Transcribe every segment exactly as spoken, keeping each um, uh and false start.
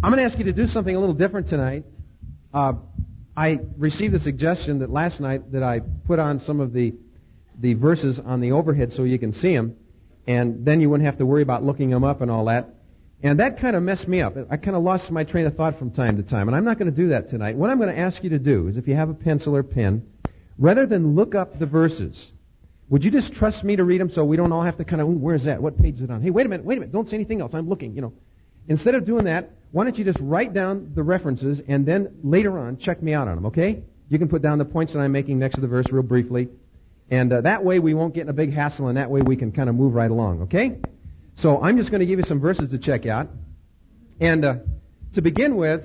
I'm going to ask you to do something a little different tonight. Uh, I received a suggestion that last night that I put on some of the the verses on the overhead so you can see them, and then you wouldn't have to worry about looking them up and all that. And that kind of messed me up. I kind of lost my train of thought from time to time, and I'm not going to do that tonight. What I'm going to ask you to do is, if you have a pencil or pen, rather than look up the verses, would you just trust me to read them so we don't all have to kind of, where's that? What page is it on? Hey, wait a minute, wait a minute, don't say anything else. I'm looking, you know. Instead of doing that, why don't you just write down the references and then later on check me out on them, okay? You can put down the points that I'm making next to the verse real briefly. And uh, that way we won't get in a big hassle, and that way we can kind of move right along, okay? So I'm just going to give you some verses to check out. And uh, to begin with,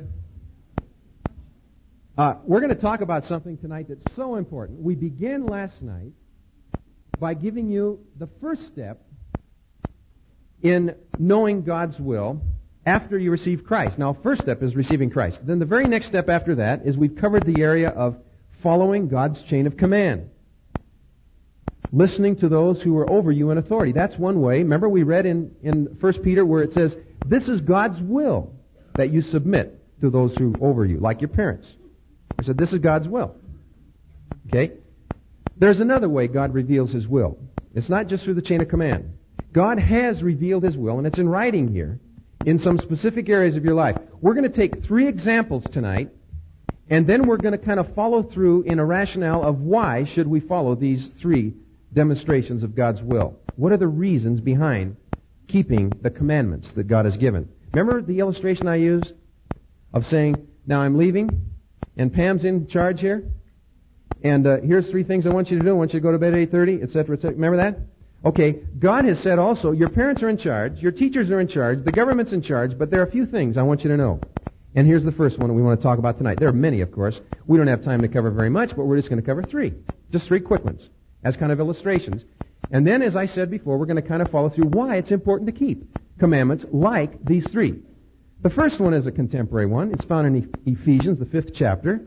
uh, we're going to talk about something tonight that's so important. We began last night by giving you the first step in knowing God's will after you receive Christ. Now, first step is receiving Christ. Then the very next step after that is we've covered the area of following God's chain of command. Listening to those who are over you in authority. That's one way. Remember we read in, in First Peter where it says, this is God's will that you submit to those who are over you, like your parents. I said, this is God's will. Okay? There's another way God reveals His will. It's not just through the chain of command. God has revealed His will, and it's in writing here, in some specific areas of your life. We're going to take three examples tonight, and then we're going to kind of follow through in a rationale of why should we follow these three demonstrations of God's will. What are the reasons behind keeping the commandments that God has given? Remember the illustration I used of saying, now I'm leaving, and Pam's in charge here, and uh, here's three things I want you to do. I want you to go to bed at eight thirty, et cetera, et cetera. Remember that? Okay, God has said also, your parents are in charge, your teachers are in charge, the government's in charge, but there are a few things I want you to know. And here's the first one that we want to talk about tonight. There are many, of course. We don't have time to cover very much, but we're just going to cover three. Just three quick ones as kind of illustrations. And then, as I said before, we're going to kind of follow through why it's important to keep commandments like these three. The first one is a contemporary one. It's found in Ephesians, the fifth chapter,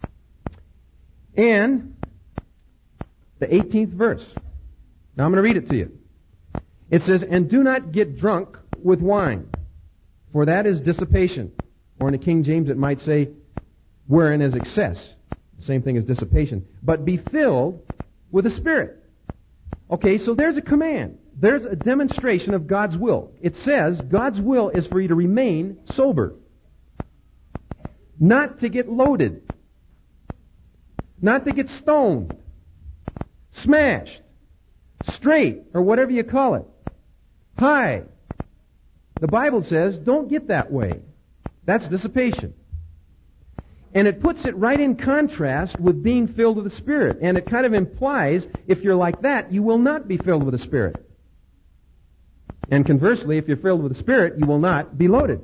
and the eighteenth verse. Now I'm going to read it to you. It says, and do not get drunk with wine, for that is dissipation. Or in the King James it might say, wherein is excess. Same thing as dissipation. But be filled with the Spirit. Okay, so there's a command. There's a demonstration of God's will. It says God's will is for you to remain sober. Not to get loaded. Not to get stoned. Smashed. Straight, or whatever you call it. High. The Bible says don't get that way. That's dissipation. And it puts it right in contrast with being filled with the Spirit. And it kind of implies, if you're like that, you will not be filled with the Spirit. And conversely, if you're filled with the Spirit, you will not be loaded.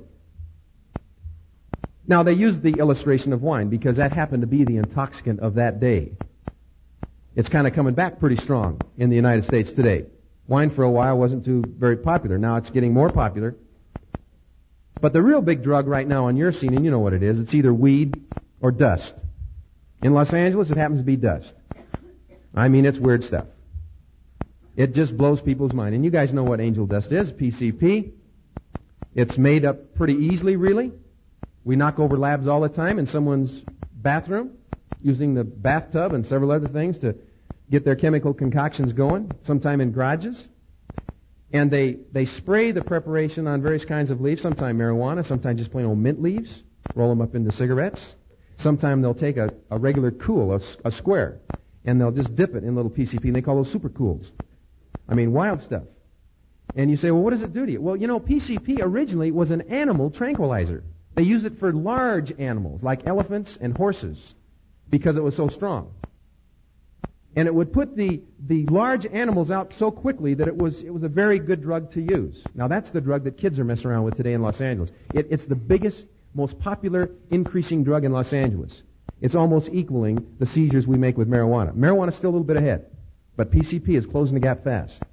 Now, they used the illustration of wine because that happened to be the intoxicant of that day. It's kind of coming back pretty strong in the United States today. Wine for a while wasn't too very popular. Now it's getting more popular. But the real big drug right now on your scene, and you know what it is, it's either weed or dust. In Los Angeles, it happens to be dust. I mean, it's weird stuff. It just blows people's mind. And you guys know what angel dust is, P C P. It's made up pretty easily, really. We knock over labs all the time in someone's bathroom, using the bathtub and several other things to get their chemical concoctions going, sometime in garages. And they, they spray the preparation on various kinds of leaves, sometimes marijuana, sometimes just plain old mint leaves, roll them up into cigarettes. Sometimes they'll take a, a regular cool, a, a square, and they'll just dip it in little P C P, and they call those super cools. I mean, wild stuff. And you say, well, what does it do to you? Well, you know, P C P originally was an animal tranquilizer. They used it for large animals, like elephants and horses, because it was so strong. And it would put the, the large animals out so quickly that it was it was a very good drug to use. Now, that's the drug that kids are messing around with today in Los Angeles. It, it's the biggest, most popular, increasing drug in Los Angeles. It's almost equaling the seizures we make with marijuana. Marijuana's still a little bit ahead, but P C P is closing the gap fast.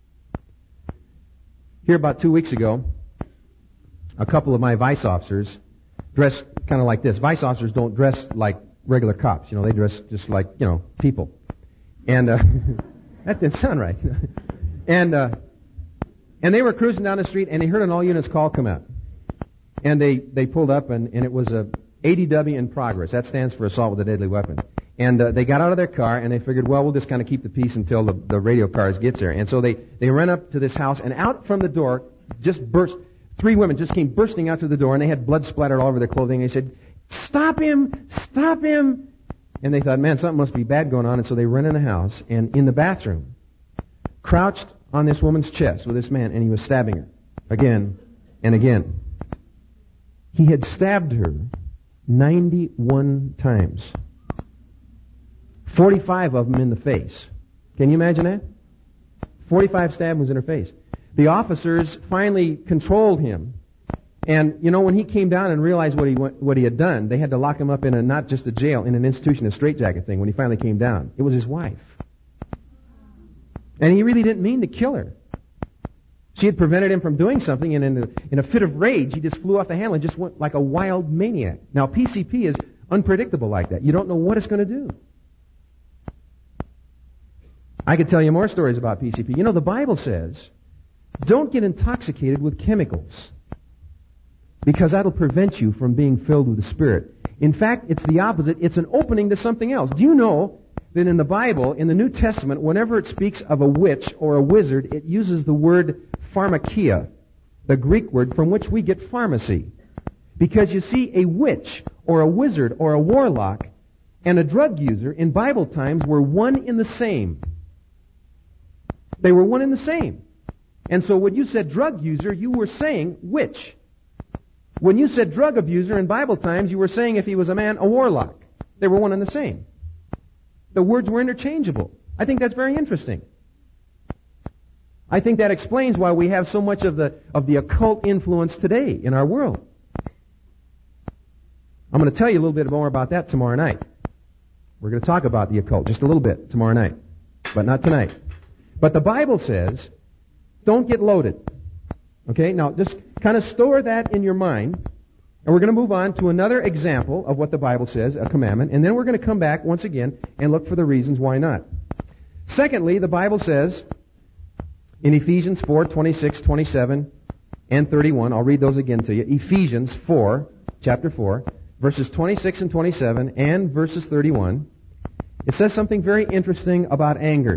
Here about two weeks ago, a couple of my vice officers dressed kind of like this. Vice officers don't dress like regular cops. You know, they dress just like, you know, people. And uh, that didn't sound right. and uh, and they were cruising down the street, and they heard an all-units call come out. And they, they pulled up, and, and it was a A D W in progress. That stands for assault with a deadly weapon. And uh, they got out of their car, and they figured, well, we'll just kind of keep the peace until the, the radio cars gets there. And so they, they ran up to this house, and out from the door just burst, three women just came bursting out through the door, and they had blood splattered all over their clothing. And they said, stop him! Stop him! And they thought, man, something must be bad going on. And so they ran in the house, and in the bathroom, crouched on this woman's chest with this man, and he was stabbing her again and again. He had stabbed her ninety-one times. forty-five of them in the face. Can you imagine that? forty-five stab wounds in her face. The officers finally controlled him. And, you know, when he came down and realized what he what he had done, they had to lock him up in a, not just a jail, in an institution, a straitjacket thing, when he finally came down. It was his wife. And he really didn't mean to kill her. She had prevented him from doing something, and in a, in a fit of rage, he just flew off the handle and just went like a wild maniac. Now, P C P is unpredictable like that. You don't know what it's going to do. I could tell you more stories about P C P. You know, the Bible says, don't get intoxicated with chemicals, because that'll prevent you from being filled with the Spirit. In fact, it's the opposite. It's an opening to something else. Do you know that in the Bible, in the New Testament, whenever it speaks of a witch or a wizard, it uses the word pharmakia, the Greek word from which we get pharmacy. Because you see, a witch or a wizard or a warlock and a drug user in Bible times were one in the same. They were one in the same. And so when you said drug user, you were saying witch. When you said drug abuser in Bible times, you were saying if he was a man, a warlock. They were one and the same. The words were interchangeable. I think that's very interesting. I think that explains why we have so much of the of the occult influence today in our world. I'm going to tell you a little bit more about that tomorrow night. We're going to talk about the occult just a little bit tomorrow night, but not tonight. But the Bible says, don't get loaded. Okay, now just kind of store that in your mind, and we're going to move on to another example of what the Bible says, a commandment, and then we're going to come back once again and look for the reasons why not. Secondly, the Bible says in Ephesians four, twenty-six, twenty-seven, and thirty-one, I'll read those again to you. Ephesians four, chapter four, verses twenty-six and twenty-seven, and verses thirty-one. It says something very interesting about anger.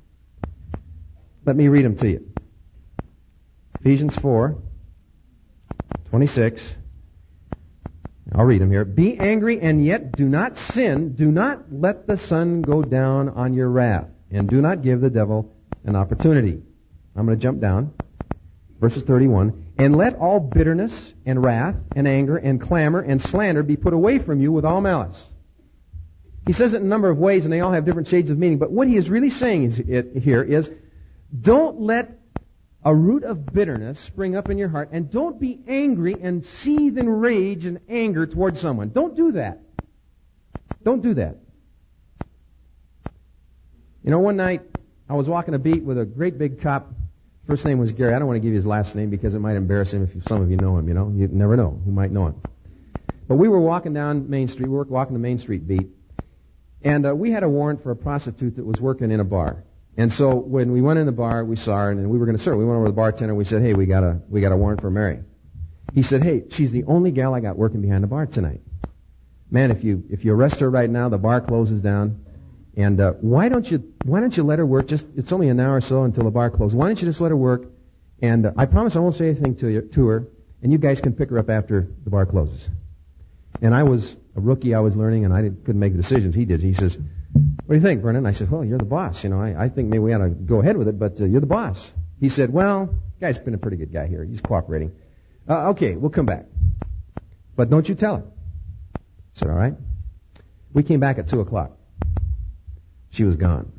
Let me read them to you. Ephesians four, twenty-six. I'll read them here. Be angry and yet do not sin. Do not let the sun go down on your wrath. And do not give the devil an opportunity. I'm going to jump down. Verses thirty-one. And let all bitterness and wrath and anger and clamor and slander be put away from you with all malice. He says it in a number of ways, and they all have different shades of meaning. But what he is really saying is, it, here is, don't let a root of bitterness spring up in your heart, and don't be angry and seethe in rage and anger towards someone. Don't do that. Don't do that. You know, one night I was walking a beat with a great big cop. First name was Gary. I don't want to give you his last name because it might embarrass him if some of you know him, you know. You never know who might know him. But we were walking down Main Street. We were walking the Main Street beat. And uh, we had a warrant for a prostitute that was working in a bar. And so when we went in the bar, we saw her, and we were going to serve. We went over to the bartender, and we said, hey, we got a we got a warrant for Mary. He said, hey, she's the only gal I got working behind the bar tonight. Man, if you if you arrest her right now, the bar closes down. And uh, why don't you why don't you let her work? Just it's only an hour or so until the bar closes. Why don't you just let her work? And uh, I promise I won't say anything to you, to her, and you guys can pick her up after the bar closes. And I was a rookie. I was learning, and I didn't, couldn't make decisions. He did. He says, what do you think, Brennan? I said, well, you're the boss. You know, I, I think maybe we ought to go ahead with it, but uh, you're the boss. He said, well, the guy's been a pretty good guy here. He's cooperating. Uh, okay, we'll come back. But don't you tell her. I said, all right. We came back at two o'clock. She was gone.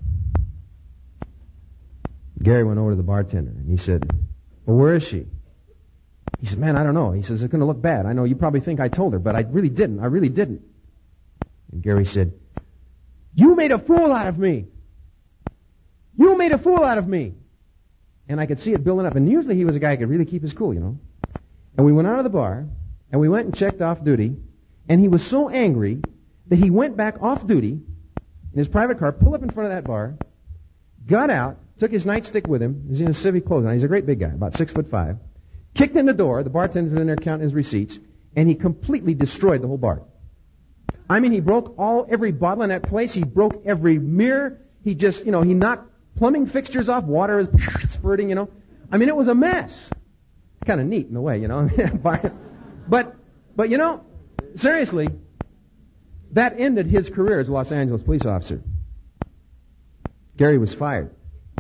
Gary went over to the bartender, and he said, well, where is she? He said, man, I don't know. He says, it's going to look bad. I know you probably think I told her, but I really didn't. I really didn't. And Gary said, you made a fool out of me. You made a fool out of me. And I could see it building up. And usually he was a guy who could really keep his cool, you know. And we went out of the bar, and we went and checked off duty, and he was so angry that he went back off duty in his private car, pulled up in front of that bar, got out, took his nightstick with him. He's in his civic clothes. Now, he's a great big guy, about six foot five. kicked in the door, the bartender's in there counting his receipts, and he completely destroyed the whole bar. I mean, he broke all, every bottle in that place, he broke every mirror, he just, you know, he knocked plumbing fixtures off, water is spurting, you know. I mean, it was a mess. Kind of neat in a way, you know. but, but you know, seriously, that ended his career as a Los Angeles police officer. Gary was fired.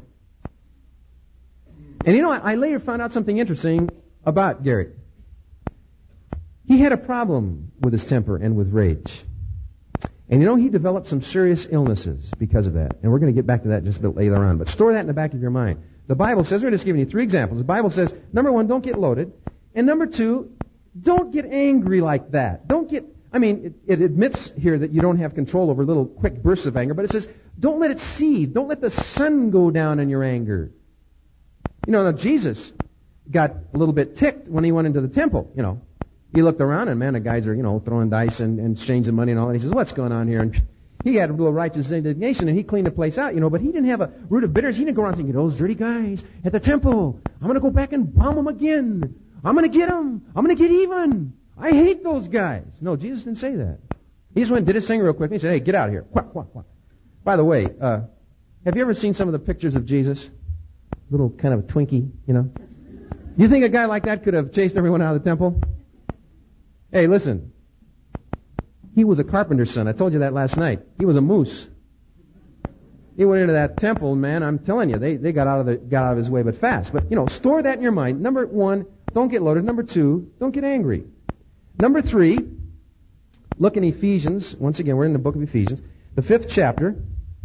And you know, I, I later found out something interesting about Gary. He had a problem with his temper and with rage. And you know, he developed some serious illnesses because of that. And we're going to get back to that just a bit later on. But store that in the back of your mind. The Bible says, we're just giving you three examples. The Bible says, number one, don't get loaded. And number two, don't get angry like that. Don't get, I mean, it, it admits here that you don't have control over little quick bursts of anger, but it says, don't let it seethe. Don't let the sun go down in your anger. You know, now Jesus got a little bit ticked when he went into the temple, you know. He looked around and, man, the guys are, you know, throwing dice and, and exchanging money and all that. He says, what's going on here? And he had a little righteous indignation and he cleaned the place out, you know, but he didn't have a root of bitterness. He didn't go around thinking, those dirty guys at the temple, I'm going to go back and bomb them again. I'm going to get them. I'm going to get even. I hate those guys. No, Jesus didn't say that. He just went and did his thing real quick. And he said, hey, get out of here. Quack, quack, quack. By the way, uh, have you ever seen some of the pictures of Jesus? Little kind of a Twinkie, you know. Do you think a guy like that could have chased everyone out of the temple? Hey, listen. He was a carpenter's son. I told you that last night. He was a moose. He went into that temple, man. I'm telling you, they, they got out of the, got out of his way, but fast. But, you know, store that in your mind. Number one, don't get loaded. Number two, don't get angry. Number three, look in Ephesians. Once again, we're in the book of Ephesians. The fifth chapter.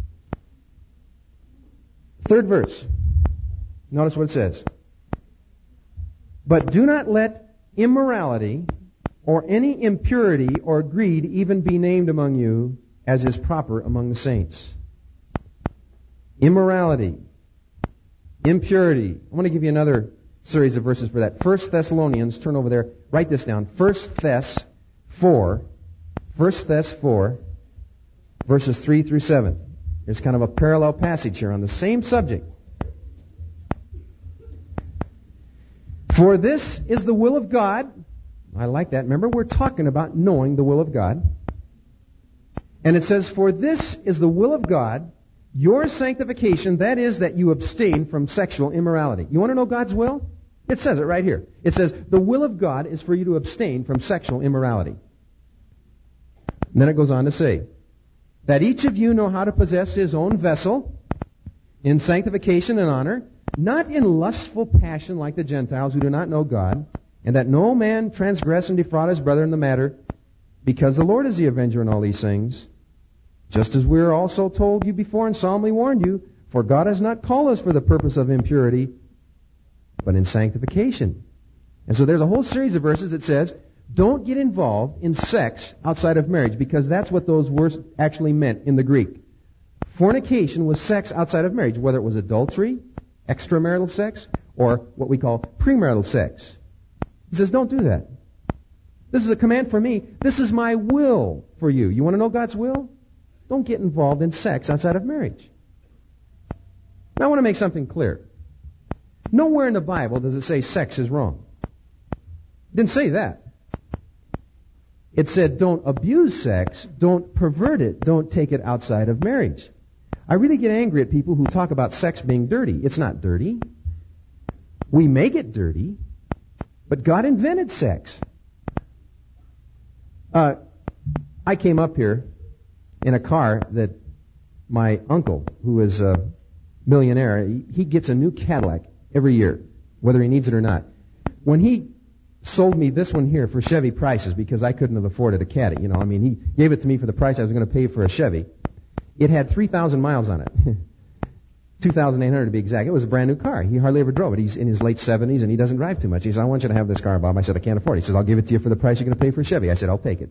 Third verse. Notice what it says. But do not let immorality or any impurity or greed even be named among you, as is proper among the saints. Immorality, impurity. I want to give you another series of verses for that. First Thessalonians, turn over there, write this down. First Thess four, First Thess four, verses three through seven. There's kind of a parallel passage here on the same subject. For this is the will of God. I like that. Remember, we're talking about knowing the will of God. And it says, for this is the will of God, your sanctification, that is, that you abstain from sexual immorality. You want to know God's will? It says it right here. It says, the will of God is for you to abstain from sexual immorality. And then it goes on to say, that each of you know how to possess his own vessel in sanctification and honor, not in lustful passion like the Gentiles who do not know God, and that no man transgress and defraud his brother in the matter, because the Lord is the avenger in all these things. Just as we are also told you before and solemnly warned you, for God has not called us for the purpose of impurity, but in sanctification. And so there's a whole series of verses that says, don't get involved in sex outside of marriage, because that's what those words actually meant in the Greek. Fornication was sex outside of marriage, whether it was adultery, extramarital sex, or what we call premarital sex. He says, don't do that. This is a command for me. This is my will for you. You want to know God's will? Don't get involved in sex outside of marriage. Now I want to make something clear. Nowhere in the Bible does it say sex is wrong. It didn't say that. It said don't abuse sex, don't pervert it, don't take it outside of marriage. I really get angry at people who talk about sex being dirty. It's not dirty. We make it dirty. But God invented sex. Uh, I came up here in a car that my uncle, who is a millionaire, he, he gets a new Cadillac every year, whether he needs it or not. When he sold me this one here for Chevy prices, because I couldn't have afforded a Caddy, you know, I mean, he gave it to me for the price I was going to pay for a Chevy. It had three thousand miles on it. two thousand eight hundred to be exact. It was a brand new car. He hardly ever drove it. He's in his late seventies and he doesn't drive too much. He says, I want you to have this car, Bob. I said, I can't afford it. He says, I'll give it to you for the price you're going to pay for a Chevy. I said, I'll take it.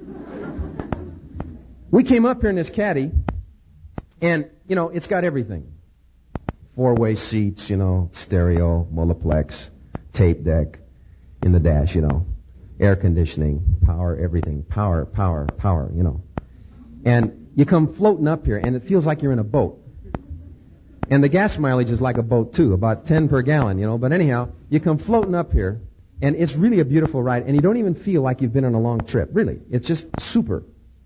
We came up here in this Caddy, and, you know, it's got everything. Four-way seats, you know, stereo, multiplex, tape deck in the dash, you know, air conditioning, power, everything, power, power, power, you know. And you come floating up here, and it feels like you're in a boat. And the gas mileage is like a boat, too, about ten per gallon, you know. But anyhow, You come floating up here, and it's really a beautiful ride, and you don't even feel like you've been on a long trip. Really. It's just super.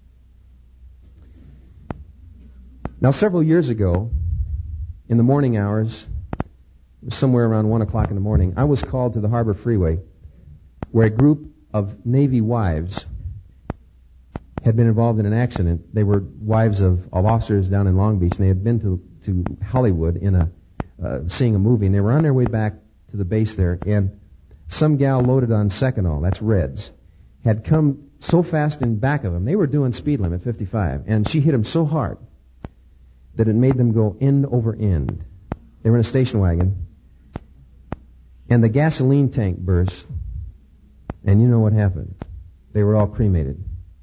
Now, several years ago, in the morning hours, it was somewhere around one o'clock in the morning, I was called to the Harbor Freeway, where a group of Navy wives had been involved in an accident. They were wives of, of officers down in Long Beach, and they had been to, to Hollywood in a uh, seeing a movie, and they were on their way back to the base there, and some gal loaded on Seconal, that's Reds, had come so fast in back of them. They were doing speed limit fifty-five, and she hit them so hard that it made them go end over end. They were in a station wagon, and the gasoline tank burst, and you know what happened. They were all cremated.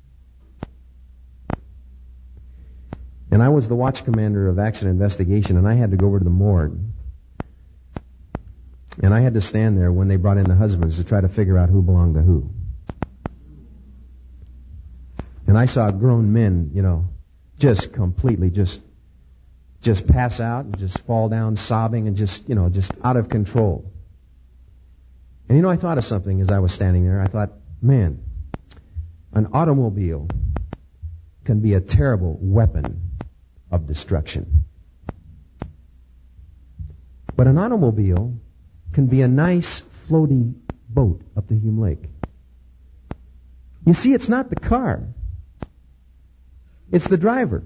And I was the watch commander of accident investigation, and I had to go over to the morgue. And I had to stand there when they brought in the husbands to try to figure out who belonged to who. And I saw grown men, you know, just completely just just pass out and just fall down sobbing and just, you know, just out of control. And you know, I thought of something as I was standing there. I thought, man, an automobile can be a terrible weapon of destruction. But an automobile can be a nice, floaty boat up to Hume Lake. You see, it's not the car. It's the driver.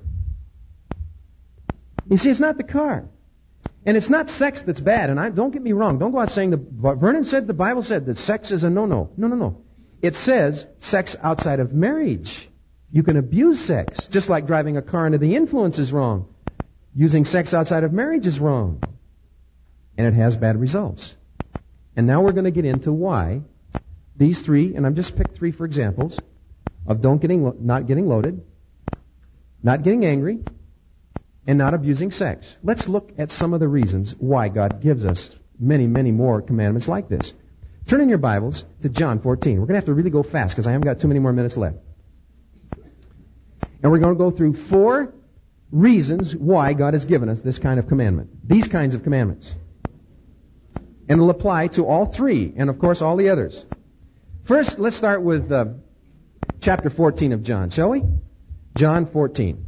You see, it's not the car. And it's not sex that's bad. And I, don't get me wrong. Don't go out saying, the Vernon said, the Bible said that sex is a no-no. No, no, no. It says sex outside of marriage. You can abuse sex. Just like driving a car under the influence is wrong. Using sex outside of marriage is wrong. And it has bad results. And now we're going to get into why these three, and I've just picked three for examples, of don't getting, lo- not getting loaded, not getting angry, and not abusing sex. Let's look at some of the reasons why God gives us many, many more commandments like this. Turn in your Bibles to John fourteen. We're going to have to really go fast because I haven't got too many more minutes left. And we're going to go through four reasons why God has given us this kind of commandment. These kinds of commandments. And it'll apply to all three, and of course all the others. First, let's start with uh, chapter fourteen of John, shall we? John fourteen.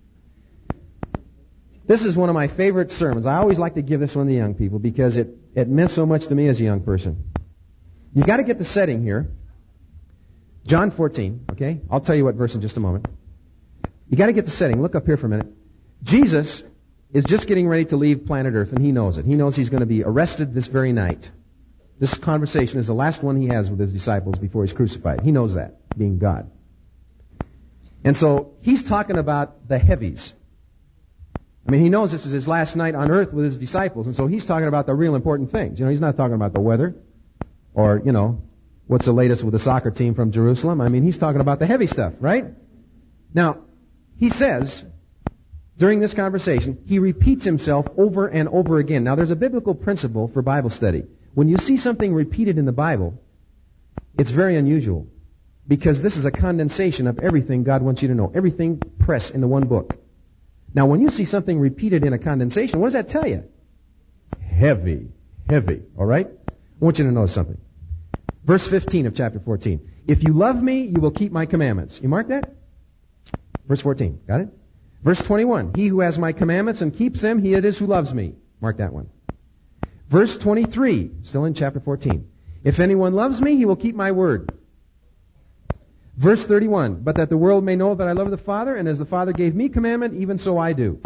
This is one of my favorite sermons. I always like to give this one to young people because it, it meant so much to me as a young person. You've got to get the setting here. John fourteen, okay? I'll tell you what verse in just a moment. You got to get the setting. Look up here for a minute. Jesus is just getting ready to leave planet Earth, and he knows it. He knows he's going to be arrested this very night. This conversation is the last one he has with his disciples before he's crucified. He knows that, being God. And so he's talking about the heavies. I mean, he knows this is his last night on earth with his disciples, and so he's talking about the real important things. You know, he's not talking about the weather or, you know, what's the latest with the soccer team from Jerusalem. I mean, he's talking about the heavy stuff, right? Now, he says, during this conversation, he repeats himself over and over again. Now, there's a biblical principle for Bible study. When you see something repeated in the Bible, it's very unusual because this is a condensation of everything God wants you to know. Everything pressed into one book. Now, when you see something repeated in a condensation, what does that tell you? Heavy, heavy, all right? I want you to know something. Verse fifteen of chapter fourteen. If you love me, you will keep my commandments. You mark that? Verse fourteen, got it? Verse twenty-one. He who has my commandments and keeps them, he it is who loves me. Mark that one. Verse twenty-three, still in chapter fourteen. If anyone loves me, he will keep my word. Verse thirty-one, but that the world may know that I love the Father, and as the Father gave me commandment, even so I do.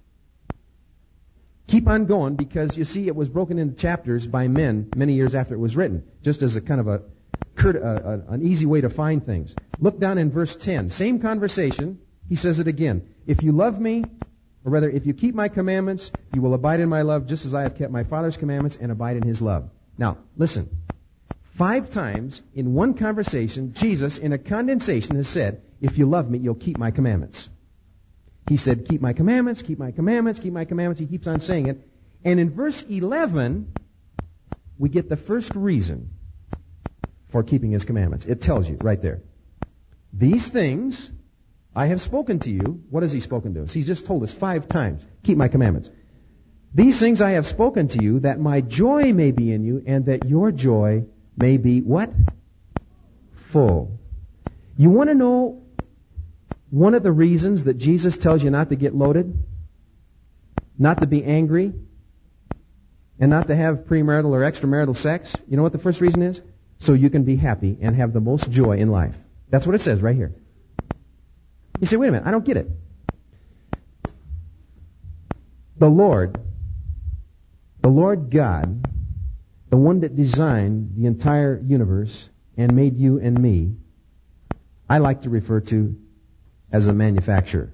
Keep on going, because you see it was broken into chapters by men many years after it was written, just as a kind of a, a, a an easy way to find things. Look down in verse ten. Same conversation. He says it again. If you love me, or rather, if you keep my commandments, you will abide in my love, just as I have kept my Father's commandments and abide in his love. Now, listen. Five times in one conversation, Jesus, in a condensation, has said, if you love me, you'll keep my commandments. He said, keep my commandments, keep my commandments, keep my commandments. He keeps on saying it. And in verse eleven, we get the first reason for keeping his commandments. It tells you right there. These things I have spoken to you. What has he spoken to us? He's just told us five times, keep my commandments. These things I have spoken to you, that my joy may be in you, and that your joy may be what? Full. You want to know one of the reasons that Jesus tells you not to get loaded? Not to be angry? And not to have premarital or extramarital sex? You know what the first reason is? So you can be happy and have the most joy in life. That's what it says right here. You say, wait a minute, I don't get it. The Lord, the Lord God, the one that designed the entire universe and made you and me, I like to refer to as a manufacturer.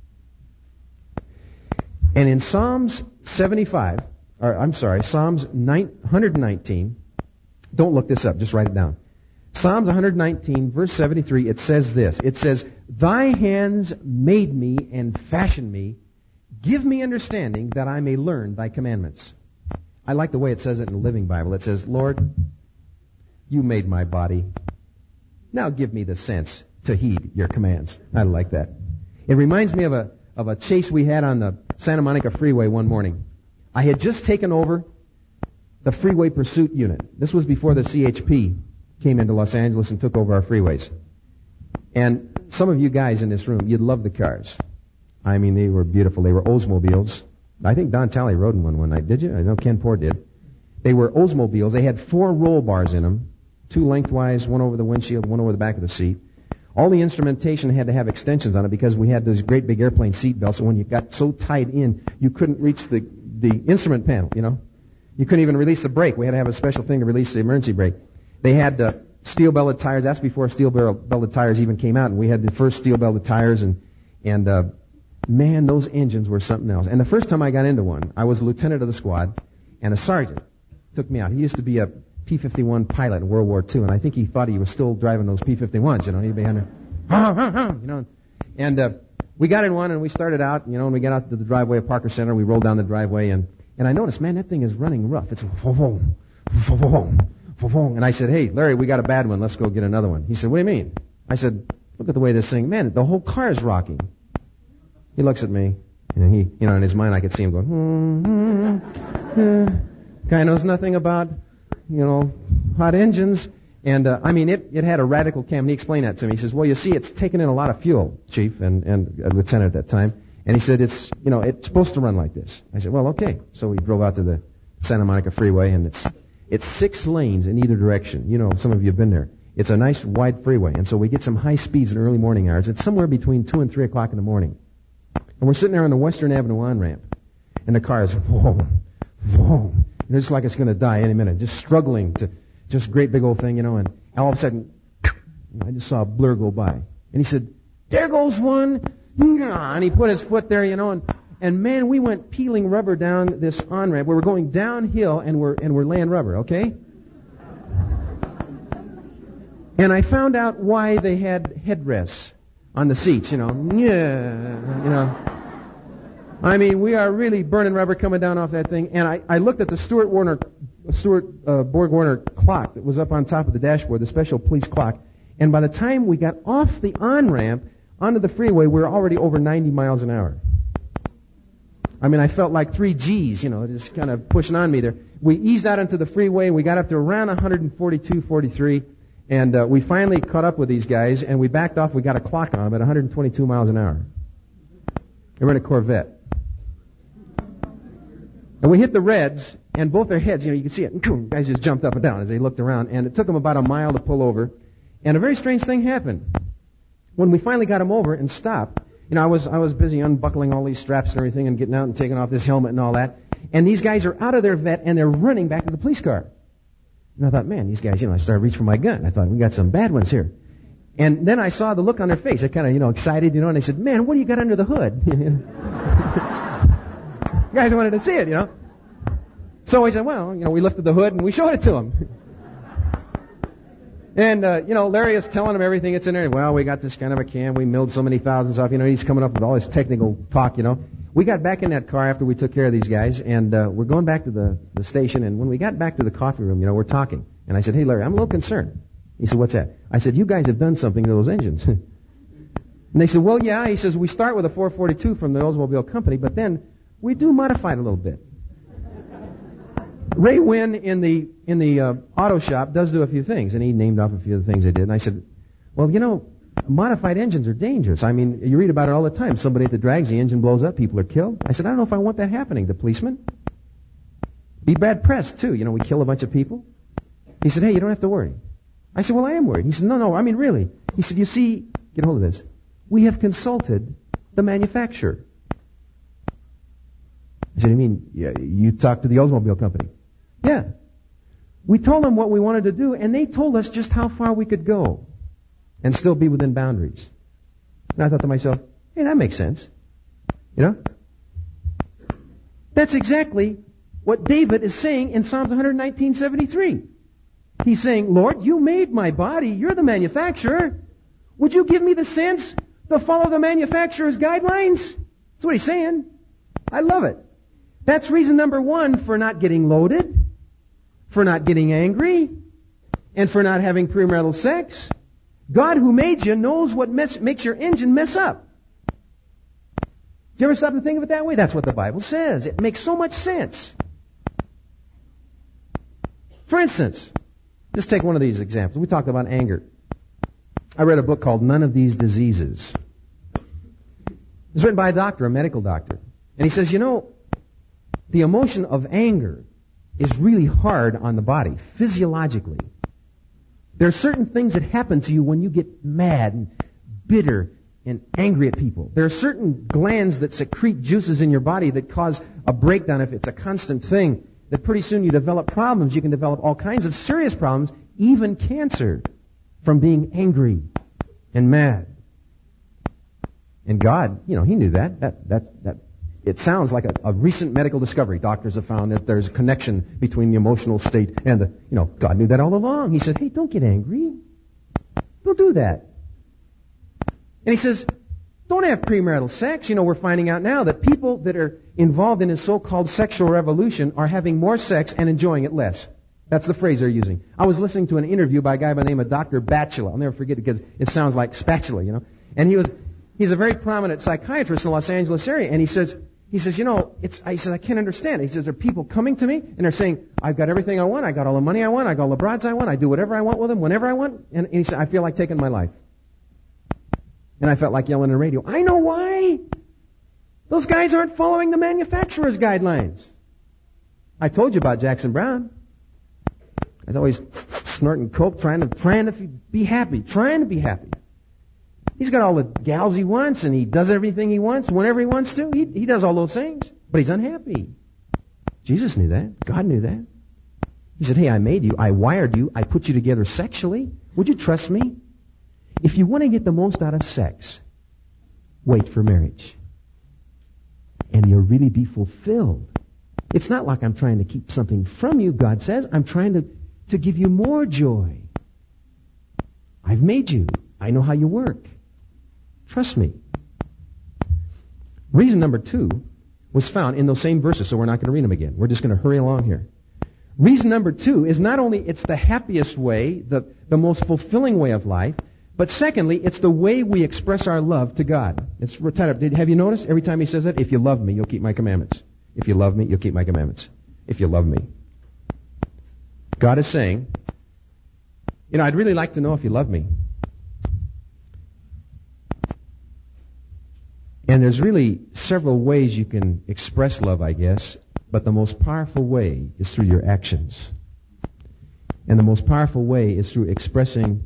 And in Psalms seventy-five, or I'm sorry, Psalms one hundred nineteen, don't look this up, just write it down. Psalms one hundred nineteen, verse seventy-three, it says this. It says, Thy hands made me and fashioned me. Give me understanding that I may learn Thy commandments. I like the way it says it in the Living Bible. It says, Lord, You made my body. Now give me the sense to heed Your commands. I like that. It reminds me of a of a chase we had on the Santa Monica Freeway one morning. I had just taken over the Freeway Pursuit Unit. This was before the C H P came into Los Angeles and took over our freeways. And some of you guys in this room, you'd love the cars. I mean, they were beautiful. They were Oldsmobiles. I think Don Talley rode in one one night. Did you? I know Ken Poor did. They were Oldsmobiles. They had four roll bars in them, two lengthwise, one over the windshield, one over the back of the seat. All the instrumentation had to have extensions on it because we had those great big airplane seat belts, so when you got so tied in, you couldn't reach the, the instrument panel, you know. You couldn't even release the brake. We had to have a special thing to release the emergency brake. They had uh, steel-belted tires. That's before steel-belted tires even came out, and we had the first steel-belted tires, and, and uh, man, those engines were something else. And the first time I got into one, I was a lieutenant of the squad, and a sergeant took me out. He used to be a P fifty-one pilot in World War Two, and I think he thought he was still driving those P fifty-ones, you know. He'd be under, you know. And uh, we got in one, and we started out, you know, and we got out to the driveway of Parker Center. We rolled down the driveway, and, and I noticed, man, that thing is running rough. It's and I said, hey, Larry, we got a bad one. Let's go get another one. He said, what do you mean? I said, look at the way this thing, man, the whole car is rocking. He looks at me, and he, you know, in his mind I could see him going, hmm, hmm, eh. Guy knows nothing about, you know, hot engines. And, uh, I mean, it, it had a radical cam. He explained that to me. He says, well, you see, it's taken in a lot of fuel, Chief, and, and a lieutenant at that time. And he said, it's, you know, it's supposed to run like this. I said, well, okay. So we drove out to the Santa Monica Freeway, and it's, it's six lanes in either direction. You know, some of you have been there. It's a nice wide freeway. And so we get some high speeds in early morning hours. It's somewhere between two and three o'clock in the morning. And we're sitting there on the Western Avenue on-ramp. And the car is, whoa, whoa. And it's like it's going to die any minute. Just struggling to, just great big old thing, you know. And all of a sudden, I just saw a blur go by. And he said, there goes one. And he put his foot there, you know. And, and man, we went peeling rubber down this on-ramp. We were going downhill and we're, and we're laying rubber, okay? And I found out why they had headrests on the seats, you know. Yeah, you know. I mean, we are really burning rubber coming down off that thing. And I, I looked at the Stuart Warner, Stuart uh, Borg Warner clock that was up on top of the dashboard, the special police clock. And by the time we got off the on-ramp onto the freeway, we were already over ninety miles an hour. I mean, I felt like three G's, you know, just kind of pushing on me there. We eased out into the freeway. We got up to around one forty-two, forty-three. And uh, we finally caught up with these guys, and we backed off. We got a clock on them at one twenty-two miles an hour. They were in a Corvette. And we hit the reds, and both their heads, you know, you can see it. Guys just jumped up and down as they looked around, and it took them about a mile to pull over. And a very strange thing happened. When we finally got them over and stopped, you know, I was I was busy unbuckling all these straps and everything and getting out and taking off this helmet and all that. And these guys are out of their vet, and they're running back to the police car. And I thought, man, these guys, you know, I started reaching for my gun. I thought, we got some bad ones here. And then I saw the look on their face. They're kind of, you know, excited, you know, and they said, man, what do you got under the hood? Guys wanted to see it, you know. So I said, well, you know, we lifted the hood and we showed it to them. And, uh, you know, Larry is telling them everything that's in there. Well, we got this kind of a cam. We milled so many thousands off. You know, he's coming up with all this technical talk, you know. We got back in that car after we took care of these guys, and uh, we're going back to the, the station. And when we got back to the coffee room, you know, we're talking. And I said, hey, Larry, I'm a little concerned. He said, what's that? I said, you guys have done something to those engines. And they said, well, yeah. He says, we start with a four forty-two from the Oldsmobile company, but then we do modify it a little bit. Ray Wynn in the in the uh, auto shop does do a few things, and he named off a few of the things they did. And I said, well, you know, modified engines are dangerous. I mean, you read about it all the time. Somebody at the drags, the engine blows up, people are killed. I said, I don't know if I want that happening to policemen. Be bad press, too. You know, we kill a bunch of people. He said, hey, you don't have to worry. I said, well, I am worried. He said, no, no, I mean, really. He said, you see, get a hold of this. We have consulted the manufacturer. I said, you mean, yeah, you talked to the Oldsmobile company? Yeah. We told them what we wanted to do, and they told us just how far we could go and still be within boundaries. And I thought to myself, hey, that makes sense. You know? That's exactly what David is saying in Psalms one nineteen seventy-three. He's saying, Lord, you made my body. You're the manufacturer. Would you give me the sense to follow the manufacturer's guidelines? That's what he's saying. I love it. That's reason number one for not getting loaded, for not getting angry, and for not having premarital sex. God who made you knows what mess, makes your engine mess up. Do you ever stop to think of it that way? That's what the Bible says. It makes so much sense. For instance, just take one of these examples. We talked about anger. I read a book called None of These Diseases. It's written by a doctor, a medical doctor. And he says, you know, the emotion of anger is really hard on the body, physiologically. There are certain things that happen to you when you get mad and bitter and angry at people. There are certain glands that secrete juices in your body that cause a breakdown if it's a constant thing, that pretty soon you develop problems. You can develop all kinds of serious problems, even cancer, from being angry and mad. And God, you know, He knew that. That, that, that. It sounds like a, a recent medical discovery. Doctors have found that there's a connection between the emotional state and the, you know, God knew that all along. He said, hey, don't get angry. Don't do that. And He says, don't have premarital sex. You know, we're finding out now that people that are involved in a so-called sexual revolution are having more sex and enjoying it less. That's the phrase they're using. I was listening to an interview by a guy by the name of Doctor Batchelor. I'll never forget it because it sounds like spatula, you know. And he was, he's a very prominent psychiatrist in the Los Angeles area. And he says, he says, you know, it's, I says, I can't understand it. He says, there are people coming to me and they're saying, I've got everything I want. I got all the money I want. I got all the broads I want. I do whatever I want with them whenever I want. And, and he said, I feel like taking my life. And I felt like yelling on the radio, I know why. Those guys aren't following the manufacturer's guidelines. I told you about Jackson Brown. He's always snorting coke, trying to trying to be happy, trying to be happy. He's got all the gals he wants, and he does everything he wants whenever he wants to. He, he does all those things, but he's unhappy. Jesus knew that. God knew that. He said, hey, I made you. I wired you. I put you together sexually. Would you trust me? If you want to get the most out of sex, wait for marriage. And you'll really be fulfilled. It's not like I'm trying to keep something from you, God says. I'm trying to, to give you more joy. I've made you. I know how you work. Trust me. Reason number two was found in those same verses, so we're not going to read them again. We're just going to hurry along here. Reason number two is not only it's the happiest way, the, the most fulfilling way of life, but secondly, it's the way we express our love to God. It's tied up. Did, have you noticed every time He says that? If you love me, you'll keep my commandments. If you love me, you'll keep my commandments. If you love me. God is saying, you know, I'd really like to know if you love me. And there's really several ways you can express love, I guess, but the most powerful way is through your actions. And the most powerful way is through expressing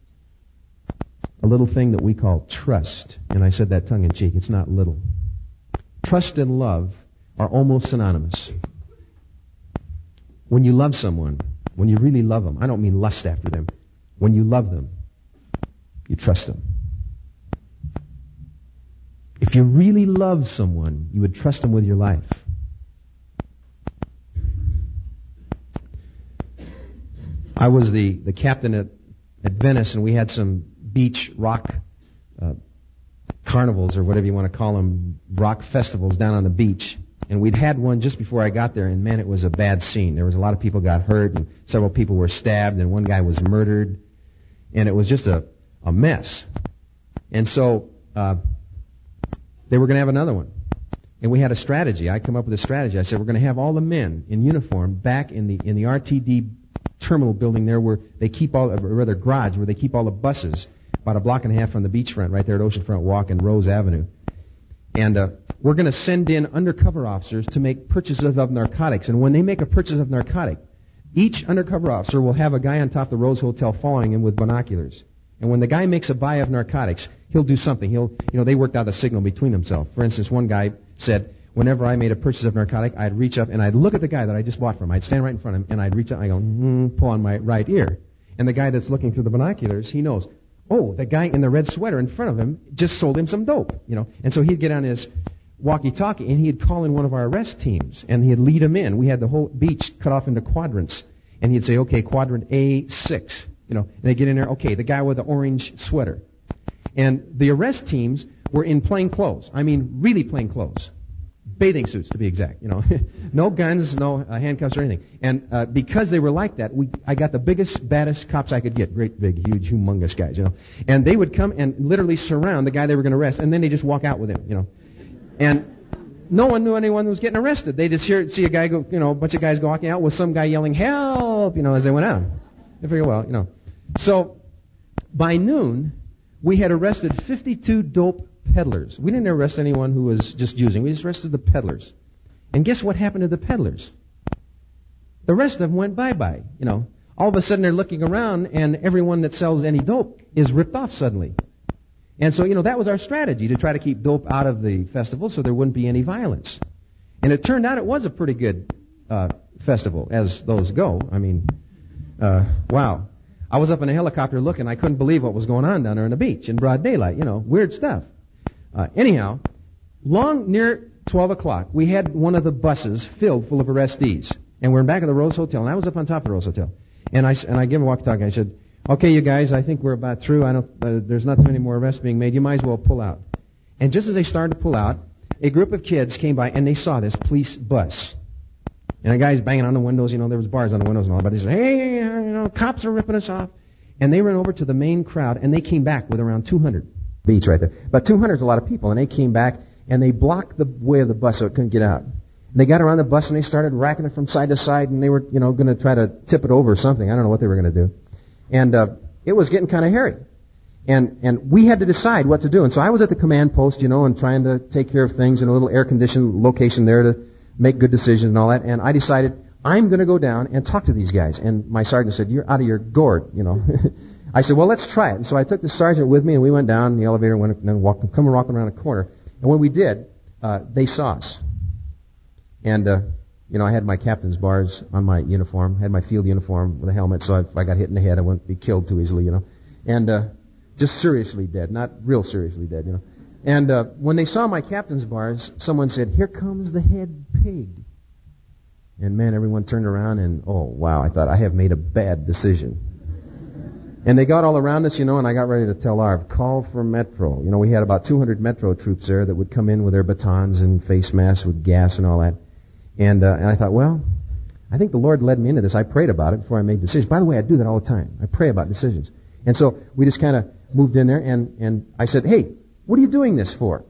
a little thing that we call trust. And I said that tongue in cheek. It's not little. Trust and love are almost synonymous. When you love someone, when you really love them, I don't mean lust after them. When you love them, you trust them. If you really love someone, you would trust them with your life. I was the, the captain at, at Venice, and we had some beach rock uh, carnivals, or whatever you want to call them, rock festivals down on the beach. And we'd had one just before I got there, and man, it was a bad scene. There was a lot of people got hurt, and several people were stabbed, and one guy was murdered. And it was just a, a mess. And so uh, they were going to have another one. And we had a strategy. I come up with a strategy. I said, we're going to have all the men in uniform back in the in the R T D terminal building there where they keep all, or rather garage, where they keep all the buses, about a block and a half from the beachfront, right there at Oceanfront Walk and Rose Avenue. And uh, we're going to send in undercover officers to make purchases of narcotics. And when they make a purchase of narcotic, each undercover officer will have a guy on top of the Rose Hotel following him with binoculars. And when the guy makes a buy of narcotics, he'll do something. He'll, you know, they worked out a signal between themselves. For instance, one guy said, whenever I made a purchase of narcotic, I'd reach up and I'd look at the guy that I just bought from. I'd stand right in front of him and I'd reach up and I go, mm, pull on my right ear. And the guy that's looking through the binoculars, he knows, oh, the guy in the red sweater in front of him just sold him some dope, you know. And so he'd get on his walkie-talkie and he'd call in one of our arrest teams and he'd lead them in. We had the whole beach cut off into quadrants. And he'd say, okay, quadrant A six, you know. And they get in there, okay, the guy with the orange sweater. And the arrest teams were in plain clothes. I mean, really plain clothes. Bathing suits, to be exact, you know. No guns, no uh, handcuffs or anything. And uh, because they were like that, we I got the biggest, baddest cops I could get. Great, big, huge, humongous guys, you know. And they would come and literally surround the guy they were going to arrest, and then they just walk out with him, you know. And no one knew anyone was getting arrested. They just hear, see a guy go, you know, a bunch of guys go walking out with some guy yelling, help, you know, as they went out. They figure, well, you know. So by noon, we had arrested fifty-two dope peddlers. We didn't arrest anyone who was just using. We just arrested the peddlers. And guess what happened to the peddlers? The rest of them went bye-bye. You know, all of a sudden they're looking around and everyone that sells any dope is ripped off suddenly. And so, you know, that was our strategy, to try to keep dope out of the festival so there wouldn't be any violence. And it turned out it was a pretty good uh, festival, as those go. I mean, uh, wow. I was up in a helicopter looking. I couldn't believe what was going on down there on the beach in broad daylight. You know, weird stuff. Uh, anyhow, long near twelve o'clock, we had one of the buses filled full of arrestees. And we're in back of the Rose Hotel. And I was up on top of the Rose Hotel. And I, and I gave him a walkie-talkie. I said, okay, you guys, I think we're about through. I don't, uh, there's not too many more arrests being made. You might as well pull out. And just as they started to pull out, a group of kids came by and they saw this police bus. And the guys banging on the windows, you know, there was bars on the windows and all, but they said, hey, you know, cops are ripping us off. And they ran over to the main crowd and they came back with around two hundred. Beach right there. But two hundred is a lot of people, and they came back and they blocked the way of the bus so it couldn't get out. And they got around the bus and they started racking it from side to side, and they were, you know, going to try to tip it over or something. I don't know what they were going to do. And uh, it was getting kind of hairy. And and we had to decide what to do. And so I was at the command post, you know, and trying to take care of things in a little air-conditioned location there to make good decisions and all that. And I decided I'm going to go down and talk to these guys. And my sergeant said, you're out of your gourd, you know. I said, well, let's try it. And so I took the sergeant with me, and we went down the elevator and went and then walked, come walking around a corner. And when we did, uh, they saw us. And, uh, you know, I had my captain's bars on my uniform, had my field uniform with a helmet, so if I got hit in the head, I wouldn't be killed too easily, you know. And uh, just seriously dead, not real seriously dead, you know. And uh, when they saw my captain's bars, someone said, here comes the head pig. And, man, everyone turned around and, oh, wow, I thought I have made a bad decision. And they got all around us, you know, and I got ready to tell Arv, call for Metro. You know, we had about two hundred Metro troops there that would come in with their batons and face masks with gas and all that. And, uh, and I thought, well, I think the Lord led me into this. I prayed about it before I made decisions. By the way, I do that all the time. I pray about decisions. And so we just kind of moved in there, and, and I said, hey, what are you doing this for?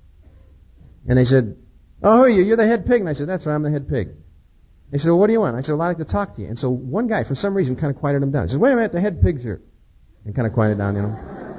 And they said, oh, who are you? You're the head pig. And I said, that's right, I'm the head pig. They said, well, what do you want? I said, well, I'd like to talk to you. And so one guy, for some reason, kind of quieted him down. He said, wait a minute, the head pig's here. And kind of quieted down, you know.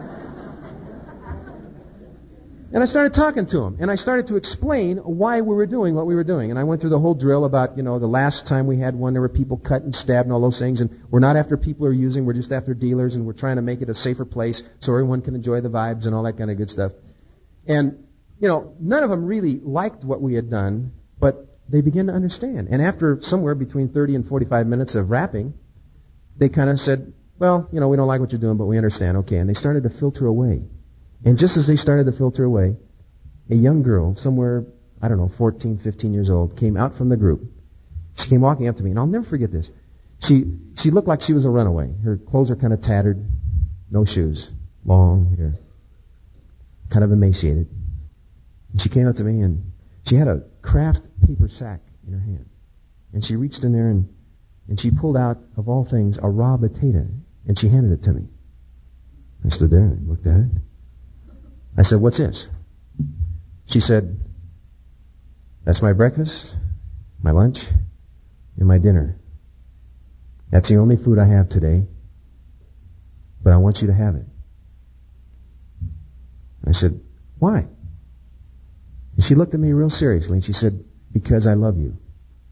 And I started talking to him. And I started to explain why we were doing what we were doing. And I went through the whole drill about, you know, the last time we had one, there were people cut and stabbed and all those things. And we're not after people who are using, we're just after dealers. And we're trying to make it a safer place so everyone can enjoy the vibes and all that kind of good stuff. And, you know, none of them really liked what we had done, but they began to understand. And after somewhere between thirty and forty-five minutes of rapping, they kind of said, well, you know, we don't like what you're doing, but we understand. Okay. And they started to filter away. And just as they started to filter away, a young girl, somewhere, I don't know, fourteen, fifteen years old, came out from the group. She came walking up to me, and I'll never forget this. She she looked like she was a runaway. Her clothes are kind of tattered, no shoes, long hair, kind of emaciated. And she came up to me, and she had a craft paper sack in her hand. And she reached in there, and, and she pulled out, of all things, a raw potato, and she handed it to me. I stood there and looked at it. I said, what's this? She said, That's my breakfast, my lunch, and my dinner. That's the only food I have today, but I want you to have it. And I said, why? And she looked at me real seriously and she said, because I love you.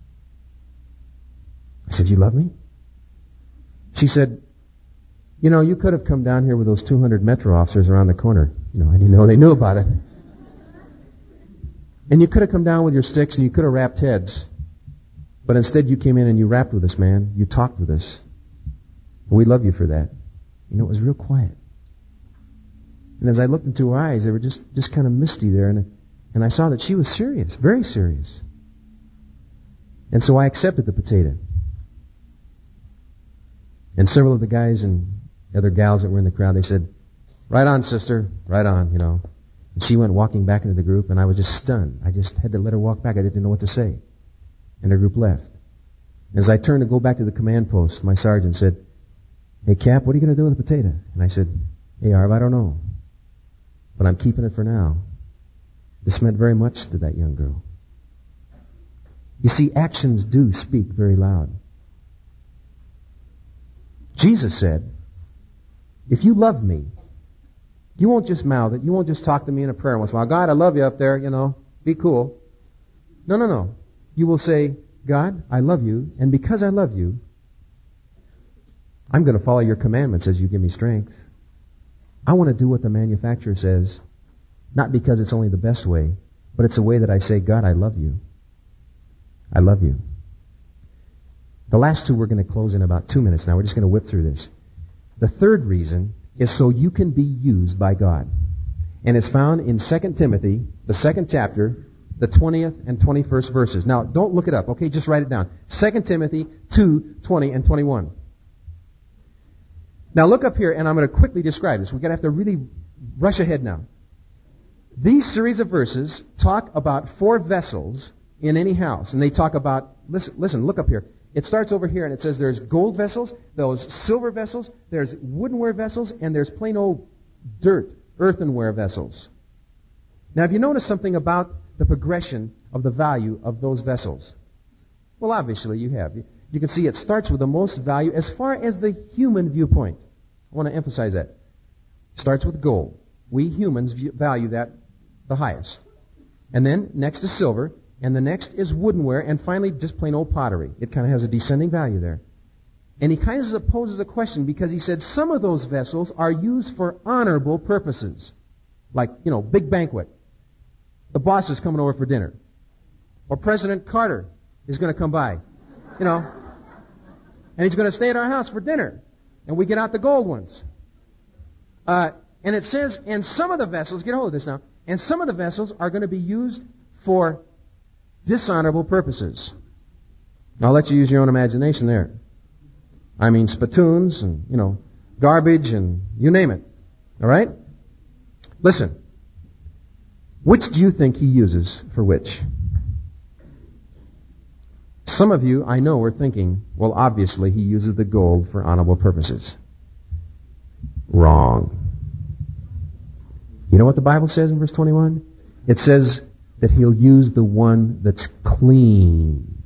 I said, you love me? She said, you know, you could have come down here with those two hundred Metro officers around the corner. You know, I didn't know they knew about it. And you could have come down with your sticks and you could have rapped heads. But instead you came in and you rapped with us, man. You talked with us. And we love you for that. You know, it was real quiet. And as I looked into her eyes, they were just, just kind of misty there. And, and I saw that she was serious, very serious. And so I accepted the potato. And several of the guys and other gals that were in the crowd, they said, right on, sister, right on, you know. And she went walking back into the group, and I was just stunned. I just had to let her walk back. I didn't know what to say. And the group left. As I turned to go back to the command post, my sergeant said, hey, Cap, what are you going to do with the potato? And I said, hey, Arv, I don't know. But I'm keeping it for now. This meant very much to that young girl. You see, actions do speak very loud. Jesus said, if you love me, you won't just mouth it. You won't just talk to me in a prayer once in a while. God, I love you up there, you know, be cool. No, no, no. You will say, God, I love you, and because I love you, I'm going to follow your commandments as you give me strength. I want to do what the manufacturer says, not because it's only the best way, but it's a way that I say, God, I love you. I love you. The last two we're going to close in about two minutes now. We're just going to whip through this. The third reason is so you can be used by God. And it's found in Second Timothy, the second chapter, the twentieth and twenty-first verses. Now, don't look it up, okay? Just write it down. Second Timothy two, twenty and twenty-one. Now look up here, and I'm going to quickly describe this. We're going to have to really rush ahead now. These series of verses talk about four vessels in any house. And they talk about, listen, listen, look up here. It starts over here, and it says there's gold vessels, there's silver vessels, there's woodenware vessels, and there's plain old dirt, earthenware vessels. Now, have you noticed something about the progression of the value of those vessels? Well, obviously you have. You can see it starts with the most value as far as the human viewpoint. I want to emphasize that. It starts with gold. We humans value that the highest. And then next is silver, and the next is woodenware, and finally just plain old pottery. It kind of has a descending value there. And he kind of poses a question because he said some of those vessels are used for honorable purposes. Like, you know, big banquet. The boss is coming over for dinner. Or President Carter is going to come by. You know. And he's going to stay at our house for dinner. And we get out the gold ones. Uh, and it says, and some of the vessels, get hold of this now, and some of the vessels are going to be used for dishonorable purposes. I'll let you use your own imagination there. I mean spittoons and, you know, garbage and you name it. All right? Listen. Which do you think he uses for which? Some of you, I know, are thinking, well, obviously he uses the gold for honorable purposes. Wrong. You know what the Bible says in verse twenty-one? It says that he'll use the one that's clean.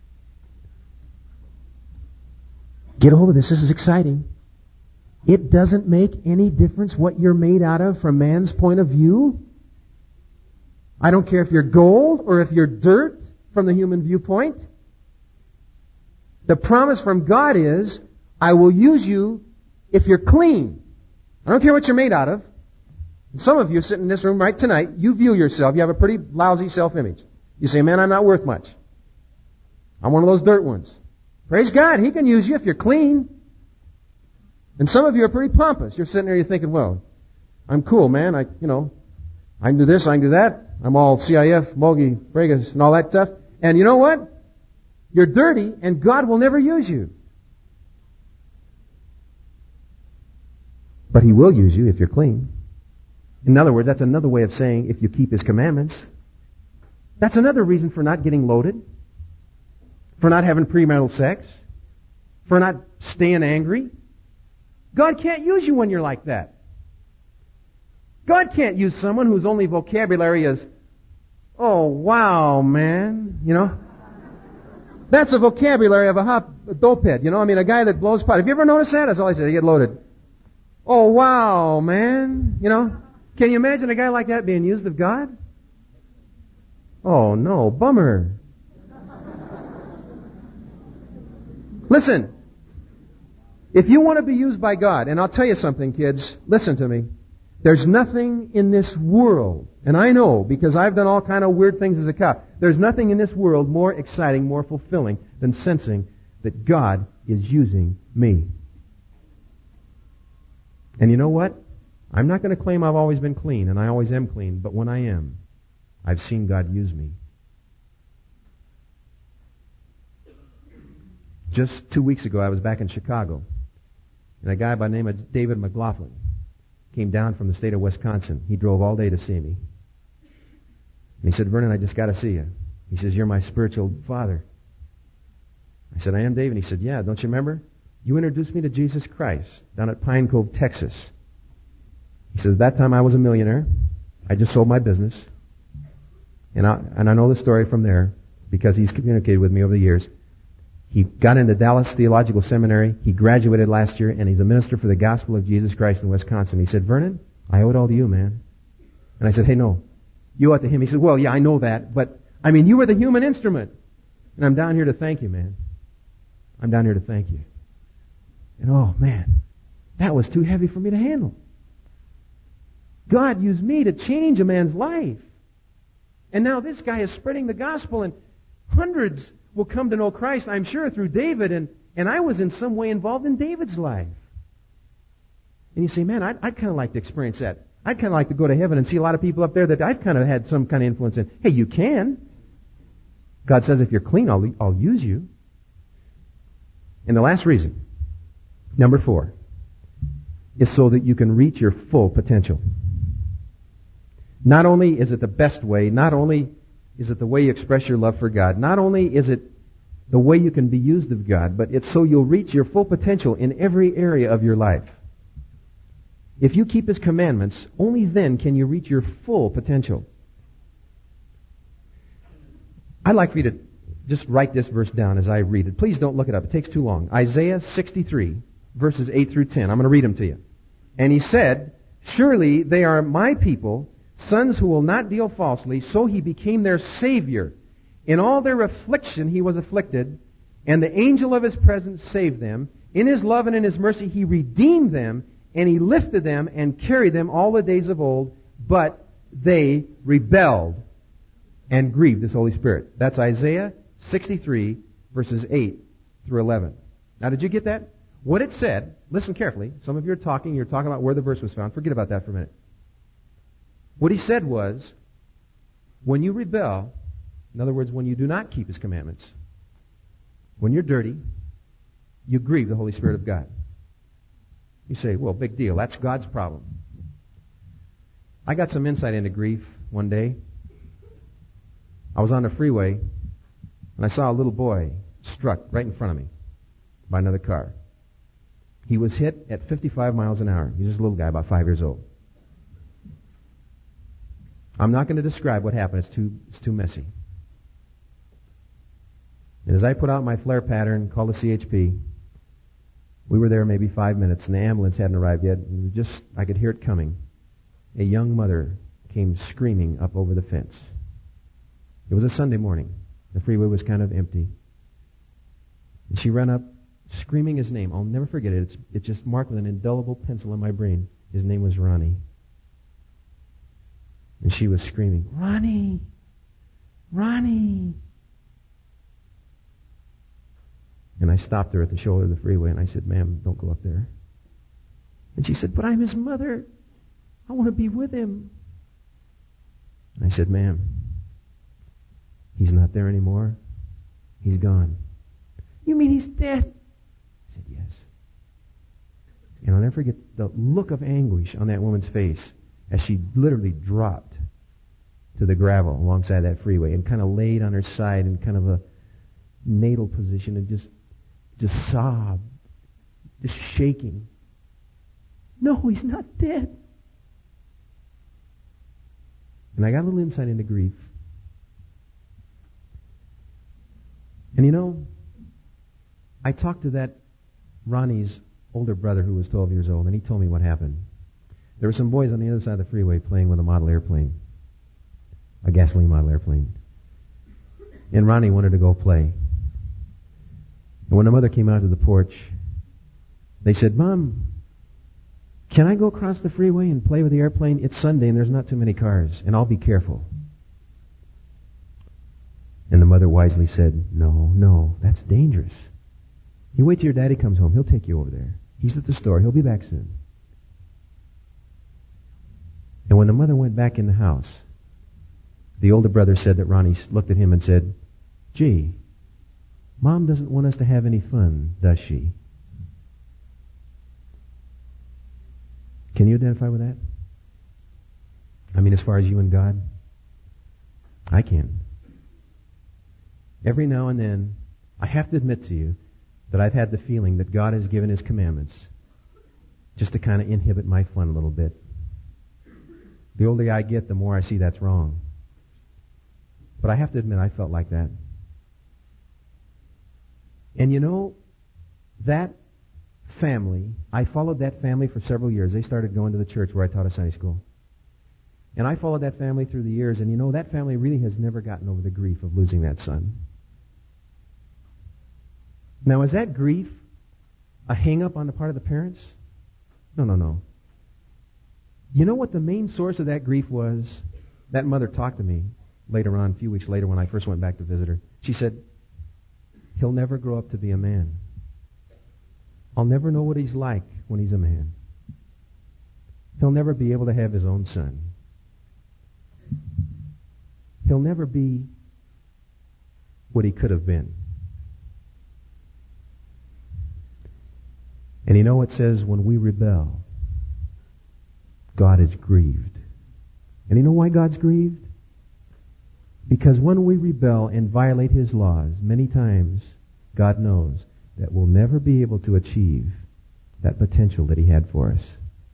Get a hold of this. This is exciting. It doesn't make any difference what you're made out of from man's point of view. I don't care if you're gold or if you're dirt from the human viewpoint. The promise from God is, I will use you if you're clean. I don't care what you're made out of. And some of you sitting in this room right tonight, you view yourself, you have a pretty lousy self-image. You say, man, I'm not worth much. I'm one of those dirt ones. Praise God, He can use you if you're clean. And some of you are pretty pompous. You're sitting there, you're thinking, well, I'm cool, man. I, you know, I can do this, I can do that. I'm all C I F, Mogi, Bregas, and all that stuff. And you know what? You're dirty, and God will never use you. But He will use you if you're clean. In other words, that's another way of saying if you keep His commandments. That's another reason for not getting loaded, for not having premarital sex, for not staying angry. God can't use you when you're like that. God can't use someone whose only vocabulary is, Oh, wow, man. You know? That's the vocabulary of a hop, a dopehead. You know, I mean, a guy that blows pot. Have you ever noticed that? That's all I say. They get loaded. Oh, wow, man. You know? Can you imagine a guy like that being used of God? Oh, no. Bummer. Listen. If you want to be used by God, and I'll tell you something, kids, listen to me. There's nothing in this world, and I know because I've done all kind of weird things as a cop, there's nothing in this world more exciting, more fulfilling than sensing that God is using me. And you know what? I'm not going to claim I've always been clean, and I always am clean, but when I am, I've seen God use me. Just two weeks ago, I was back in Chicago, and a guy by the name of David McLaughlin came down from the state of Wisconsin. He drove all day to see me. And he said, Vernon, I just got to see you. He says, you're my spiritual father. I said, I am, David. He said, yeah, don't you remember? You introduced me to Jesus Christ down at Pine Cove, Texas. He said, at that time I was a millionaire. I just sold my business. And I, and I know the story from there because he's communicated with me over the years. He got into Dallas Theological Seminary. He graduated last year, and he's a minister for the gospel of Jesus Christ in Wisconsin. He said, Vernon, I owe it all to you, man. And I said, hey, no. You owe it to him. He said, well, yeah, I know that, but, I mean, you were the human instrument. And I'm down here to thank you, man. I'm down here to thank you. And oh, man, that was too heavy for me to handle. God used me to change a man's life. And now this guy is spreading the gospel, and hundreds will come to know Christ, I'm sure, through David, and, and I was in some way involved in David's life. And you say, man, I'd, I'd kind of like to experience that. I'd kind of like to go to heaven and see a lot of people up there that I've kind of had some kind of influence in. Hey, you can. God says if you're clean, I'll, I'll use you. And the last reason, number four, is so that you can reach your full potential. Not only is it the best way, not only is it the way you express your love for God, not only is it the way you can be used of God, but it's so you'll reach your full potential in every area of your life. If you keep His commandments, only then can you reach your full potential. I'd like for you to just write this verse down as I read it. Please don't look it up. It takes too long. Isaiah sixty-three, verses eight through ten. I'm going to read them to you. And he said, surely they are my people, sons who will not deal falsely, so He became their Savior. In all their affliction He was afflicted, and the angel of His presence saved them. In His love and in His mercy He redeemed them, and He lifted them and carried them all the days of old, but they rebelled and grieved His Holy Spirit. That's Isaiah sixty-three, verses eight through eleven. Now, did you get that? What it said, listen carefully. Some of you are talking, you're talking about where the verse was found. Forget about that for a minute. What he said was, when you rebel, in other words, when you do not keep His commandments, when you're dirty, you grieve the Holy Spirit of God. You say, well, big deal. That's God's problem. I got some insight into grief one day. I was on the freeway, and I saw a little boy struck right in front of me by another car. He was hit at fifty-five miles an hour. He was just a little guy, about five years old. I'm not going to describe what happened. It's too, it's too messy. And as I put out my flare pattern, called the C H P, we were there maybe five minutes, and the ambulance hadn't arrived yet. And we just, I could hear it coming. A young mother came screaming up over the fence. It was a Sunday morning. The freeway was kind of empty. And she ran up, screaming his name. I'll never forget it. It's, it's just marked with an indelible pencil in my brain. His name was Ronnie. And she was screaming, Ronnie! Ronnie! And I stopped her at the shoulder of the freeway and I said, ma'am, don't go up there. And she said, but I'm his mother. I want to be with him. And I said, ma'am, he's not there anymore. He's gone. You mean he's dead? I said, yes. And I'll never forget the look of anguish on that woman's face as she literally dropped to the gravel alongside that freeway and kind of laid on her side in kind of a natal position and just just sobbed, just shaking. No, he's not dead. And I got a little insight into grief. And you know, I talked to that Ronnie's older brother who was twelve years old, and he told me what happened. There were some boys on the other side of the freeway playing with a model airplane, a gasoline model airplane. And Ronnie wanted to go play. And when the mother came out to the porch, they said, "Mom, can I go across the freeway and play with the airplane? It's Sunday and there's not too many cars, and I'll be careful." And the mother wisely said, "No, no, that's dangerous. You wait till your daddy comes home. He'll take you over there. He's at the store. He'll be back soon." And when the mother went back in the house, the older brother said that Ronnie looked at him and said, "Gee, Mom doesn't want us to have any fun, does she?" Can you identify with that? I mean, as far as you and God? I can. Every now and then, I have to admit to you that I've had the feeling that God has given His commandments just to kind of inhibit my fun a little bit. The older I get, the more I see that's wrong. But I have to admit, I felt like that. And you know, that family, I followed that family for several years. They started going to the church where I taught a Sunday school. And I followed that family through the years, and you know, that family really has never gotten over the grief of losing that son. Now, is that grief a hang-up on the part of the parents? No, no, no. You know what the main source of that grief was? That mother talked to me later on, a few weeks later when I first went back to visit her. She said, "He'll never grow up to be a man. I'll never know what he's like when he's a man. He'll never be able to have his own son. He'll never be what he could have been." And you know, it says when we rebel, God is grieved. And you know why God's grieved? Because when we rebel and violate His laws, many times God knows that we'll never be able to achieve that potential that He had for us.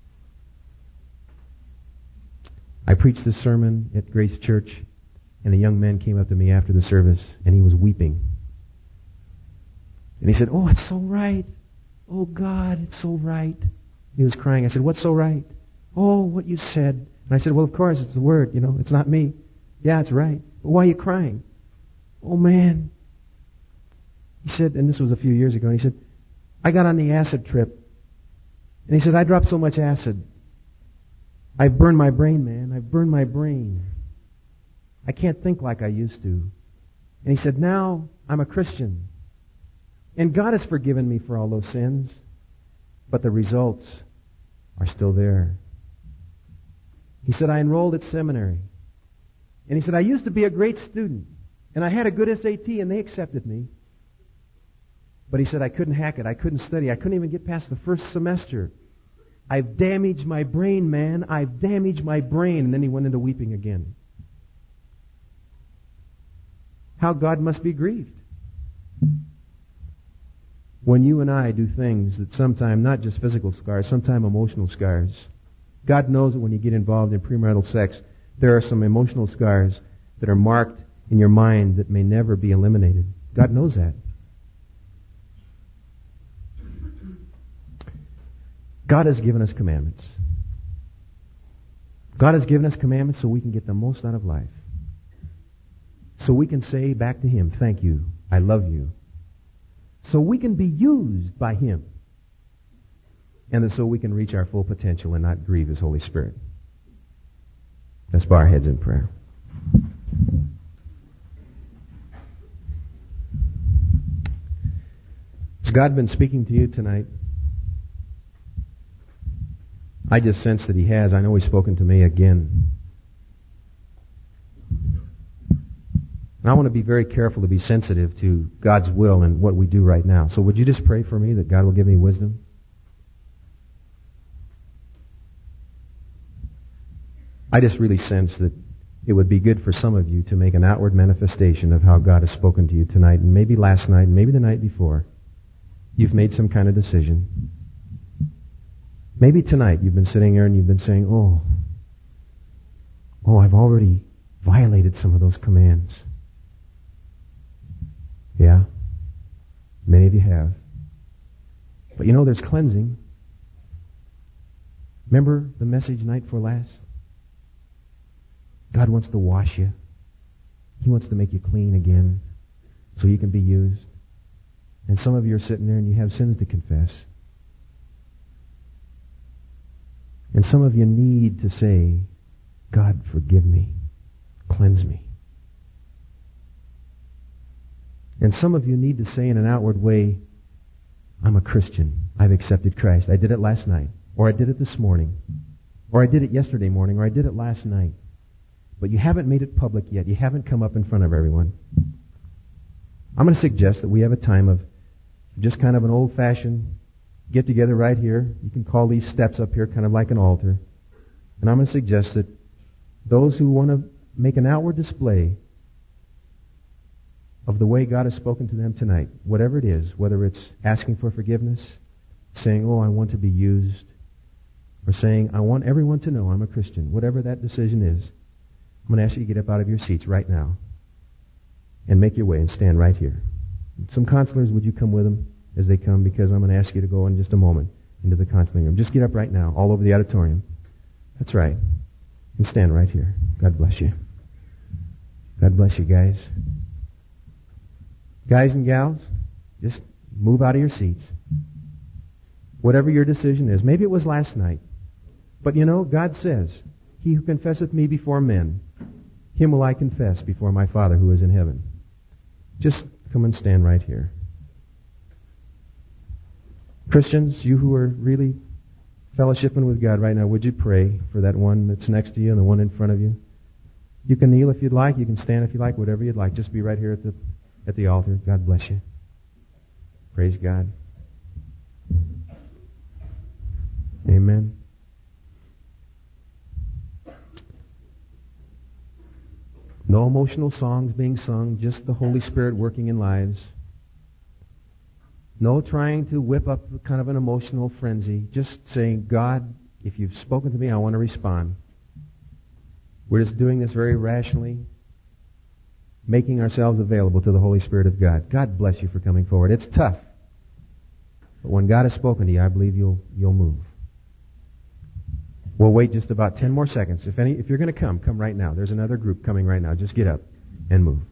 I preached this sermon at Grace Church, and a young man came up to me after the service, and he was weeping. And he said, "Oh, it's so right. Oh, God, it's so right." He was crying. I said, "What's so right?" "Oh, what you said." And I said, "Well, of course, it's the Word, you know, it's not me." "Yeah, it's right. But why are you crying?" "Oh, man." He said, and this was a few years ago, and he said, "I got on the acid trip." And he said, "I dropped so much acid. I've burned my brain, man. I've burned my brain. I can't think like I used to." And he said, "Now I'm a Christian. And God has forgiven me for all those sins. But the results are still there." He said, "I enrolled at seminary. And he said, I used to be a great student. And I had a good S A T and they accepted me. But he said, I couldn't hack it. I couldn't study. I couldn't even get past the first semester. I've damaged my brain, man. I've damaged my brain." And then he went into weeping again. How God must be grieved when you and I do things that sometimes, not just physical scars, sometimes emotional scars. God knows that when you get involved in premarital sex, there are some emotional scars that are marked in your mind that may never be eliminated. God knows that. God has given us commandments. God has given us commandments so we can get the most out of life. So we can say back to Him, "Thank you, I love you." So we can be used by Him. And so we can reach our full potential and not grieve His Holy Spirit. Let's bow our heads in prayer. Has God been speaking to you tonight? I just sense that He has. I know He's spoken to me again. And I want to be very careful to be sensitive to God's will and what we do right now. So would you just pray for me that God will give me wisdom? I just really sense that it would be good for some of you to make an outward manifestation of how God has spoken to you tonight, and maybe last night, and maybe the night before. You've made some kind of decision. Maybe tonight you've been sitting there and you've been saying, oh, oh, I've already violated some of those commands. Yeah? Many of you have. But you know, there's cleansing. Remember the message night before last? God wants to wash you. He wants to make you clean again so you can be used. And some of you are sitting there and you have sins to confess. And some of you need to say, God, forgive me. Cleanse me. And some of you need to say in an outward way, I'm a Christian. I've accepted Christ. I did it last night. Or I did it this morning. Or I did it yesterday morning. Or I did it last night. But you haven't made it public yet. You haven't come up in front of everyone. I'm going to suggest that we have a time of just kind of an old-fashioned get-together right here. You can call these steps up here kind of like an altar. And I'm going to suggest that those who want to make an outward display of the way God has spoken to them tonight, whatever it is, whether it's asking for forgiveness, saying, oh, I want to be used, or saying, I want everyone to know I'm a Christian, whatever that decision is, I'm going to ask you to get up out of your seats right now and make your way and stand right here. Some counselors, would you come with them as they come? Because I'm going to ask you to go in just a moment into the counseling room. Just get up right now, all over the auditorium. That's right. And stand right here. God bless you. God bless you, guys. Guys and gals, just move out of your seats. Whatever your decision is. Maybe it was last night. But you know, God says, He who confesseth me before men, him will I confess before my Father who is in heaven. Just come and stand right here. Christians, you who are really fellowshipping with God right now, would you pray for that one that's next to you and the one in front of you? You can kneel if you'd like. You can stand if you like. Whatever you'd like. Just be right here at the at the altar. God bless you. Praise God. Amen. No emotional songs being sung, just the Holy Spirit working in lives. No trying to whip up kind of an emotional frenzy. Just saying, God, if you've spoken to me, I want to respond. We're just doing this very rationally, making ourselves available to the Holy Spirit of God. God bless you for coming forward. It's tough. But when God has spoken to you, I believe you'll you'll move. We'll wait just about ten more seconds. If any, if you're going to come, come right now. There's another group coming right now. Just get up and move.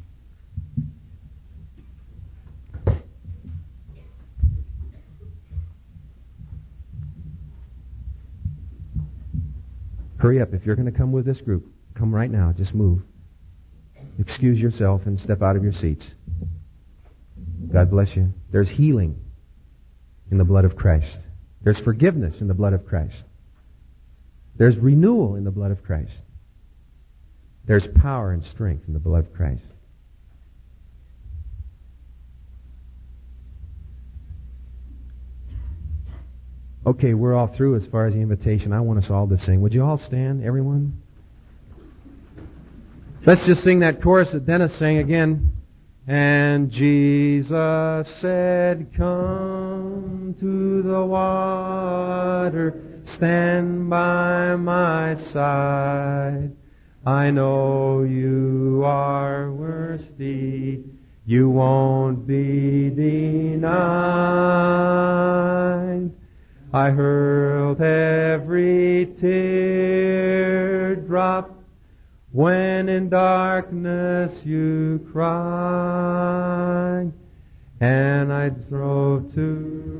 Hurry up. If you're going to come with this group, come right now. Just move. Excuse yourself and step out of your seats. God bless you. There's healing in the blood of Christ. There's forgiveness in the blood of Christ. There's renewal in the blood of Christ. There's power and strength in the blood of Christ. Okay, we're all through as far as the invitation. I want us all to sing. Would you all stand, everyone? Let's just sing that chorus that Dennis sang again. And Jesus said, come to the water, stand by my side. I know you are thirsty, you won't be denied. I hurled every teardrop when in darkness you cried, and I strove to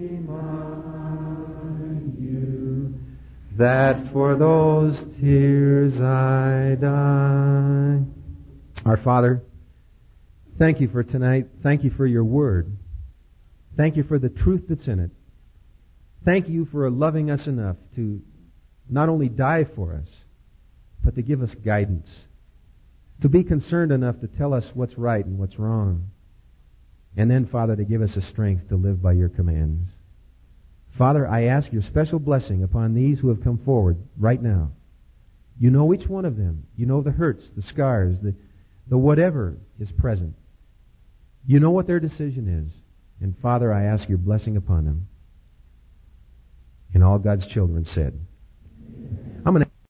remind you that for those tears I died. Our Father, thank you for tonight. Thank you for your word. Thank you for the truth that's in it. Thank you for loving us enough to not only die for us, but to give us guidance, to be concerned enough to tell us what's right and what's wrong, and then, Father, to give us the strength to live by your commands. Father, I ask your special blessing upon these who have come forward right now. You know each one of them. You know the hurts, the scars, the, the whatever is present. You know what their decision is. And Father, I ask your blessing upon them. And all God's children said, I'm going to